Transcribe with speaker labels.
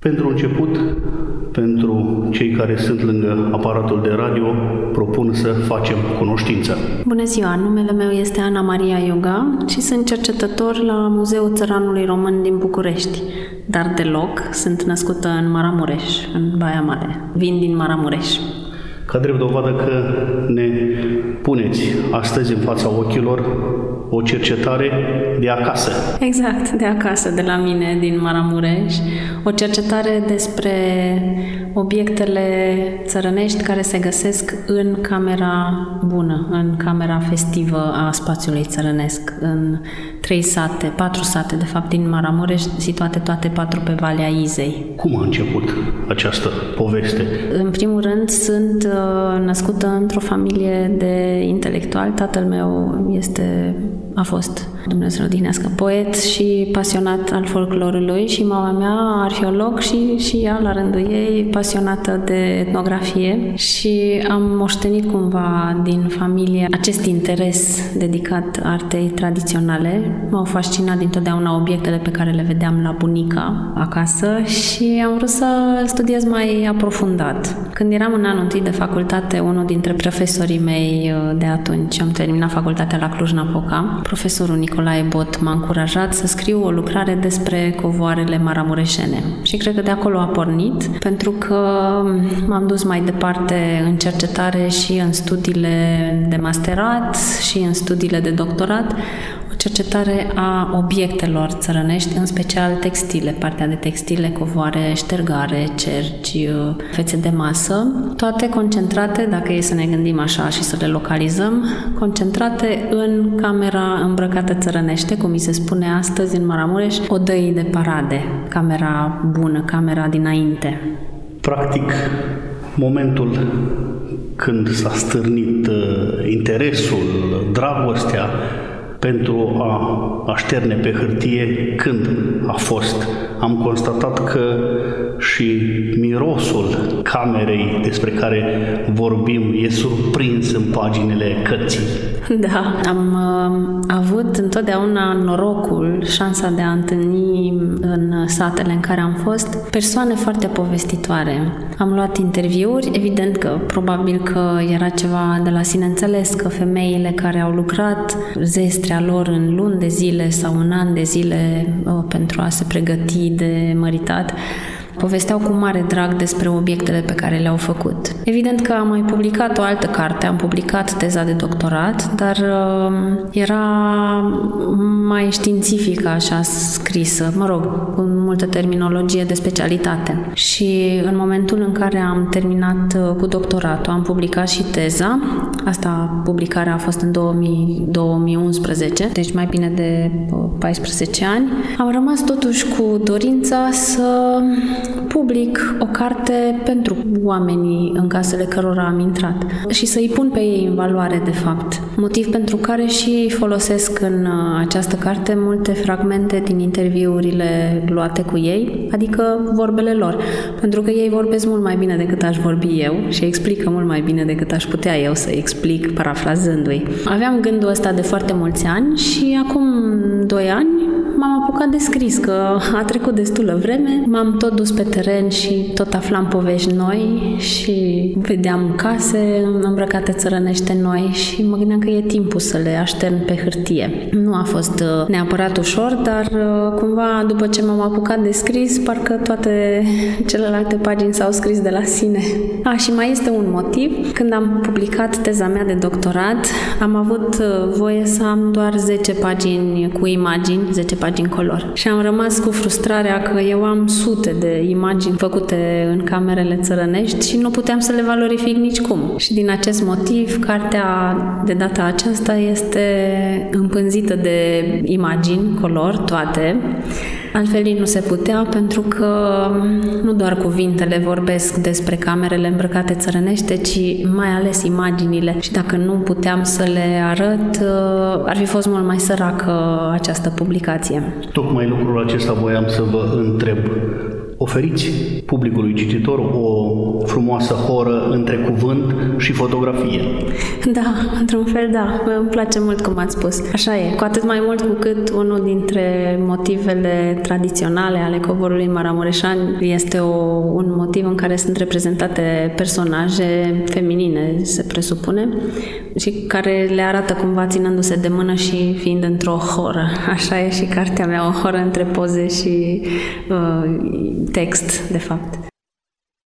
Speaker 1: Pentru început, pentru cei care sunt lângă aparatul de radio, propun să facem cunoștință.
Speaker 2: Bună ziua, numele meu este Ana Maria Ioga și sunt cercetător la Muzeul Țăranului Român din București, dar deloc sunt născută în Maramureș, în Baia Mare. Vin din Maramureș.
Speaker 1: Ca drept dovadă că ne puneți astăzi în fața ochilor o cercetare de acasă.
Speaker 2: Exact, de acasă, de la mine, din Maramureș. O cercetare despre obiectele țărănești care se găsesc în camera bună, în camera festivă a spațiului țărănesc, în 4 sate, de fapt, din Maramureș, situate toate 4 pe Valea Izei.
Speaker 1: Cum a început această poveste?
Speaker 2: În primul rând, sunt născută într-o familie de intelectuali. Tatăl meu a fost, Dumnezeu odihnească, poet și pasionat al folclorului și mama mea arheolog și ea, la rândul ei, pasionată de etnografie și am moștenit cumva din familie acest interes dedicat artei tradiționale. M-au fascinat dintotdeauna obiectele pe care le vedeam la bunica acasă și am vrut să studiez mai aprofundat. Când eram în anul întâi de facultate, unul dintre profesorii mei de atunci, am terminat facultatea la Cluj-Napoca, profesorul Nicolae Bot m-a încurajat să scriu o lucrare despre covoarele maramureșene. Și cred că de acolo a pornit, pentru că m-am dus mai departe în cercetare și în studiile de masterat și în studiile de doctorat, o cercetare a obiectelor țărănești, în special textile, partea de textile, covoare, ștergare, cerci, fețe de masă, toate concentrate, dacă e să ne gândim așa și să le localizăm, concentrate în camera îmbrăcată țărănește, cum mi se spune astăzi în Maramureș, odăii de parade, camera bună, camera dinainte.
Speaker 1: Practic, momentul când s-a stârnit interesul, dragostea pentru a șterne pe hârtie, când a fost? Am constatat că și mirosul camerei despre care vorbim e surprins în paginile cărții.
Speaker 2: Da, am avut întotdeauna norocul, șansa de a întâlni în satele în care am fost persoane foarte povestitoare. Am luat interviuri, evident că probabil că era ceva de la sine înțeles că femeile care au lucrat zestrea lor în luni de zile sau un an de zile pentru a se pregăti de măritat, povesteau cu mare drag despre obiectele pe care le-au făcut. Evident că am mai publicat o altă carte, am publicat teza de doctorat, dar era mai științifică așa scrisă, cu multă terminologie de specialitate. Și în momentul în care am terminat cu doctoratul, am publicat și teza, publicarea a fost în 2011, deci mai bine de 14 ani, am rămas totuși cu dorința să public o carte pentru oamenii în casele cărora am intrat și să-i pun pe ei în valoare, de fapt. Motiv pentru care și folosesc în această carte multe fragmente din interviurile luate cu ei, adică vorbele lor, pentru că ei vorbesc mult mai bine decât aș vorbi eu și explică mult mai bine decât aș putea eu să explic parafrazându-i. Aveam gândul ăsta de foarte mulți ani și acum 2 ani m-am apucat de scris, că a trecut destulă vreme, m-am tot dus pe teren și tot aflam povești noi și vedeam case îmbrăcate țărănește noi și mă gândeam că e timpul să le aștern pe hârtie. Nu a fost neapărat ușor, dar cumva după ce m-am apucat de scris, parcă toate celelalte pagini s-au scris de la sine. Și mai este un motiv. Când am publicat teza mea de doctorat, am avut voie să am doar 10 pagini cu imagini, 10 pagini color. Și am rămas cu frustrarea că eu am sute de imagini făcute în camerele țărănești și nu puteam să le valorific nicicum. Și din acest motiv, cartea de data aceasta este împânzită de imagini color, toate. Altfel nu se putea, pentru că nu doar cuvintele vorbesc despre camerele îmbrăcate țărănește, ci mai ales imaginile. Și dacă nu puteam să le arăt, ar fi fost mult mai săracă această publicație.
Speaker 1: Tocmai lucrul acesta voiam să vă întreb. oferiți publicului cititor o frumoasă horă între cuvânt și fotografie.
Speaker 2: Da, într-un fel da. Îmi place mult cum ați spus. Așa e. Cu atât mai mult cu cât unul dintre motivele tradiționale ale covorului Maramureșan este un motiv în care sunt reprezentate personaje feminine, se presupune, și care le arată cumva ținându-se de mână și fiind într-o horă. Așa e și cartea mea, o horă între poze și text, de fapt.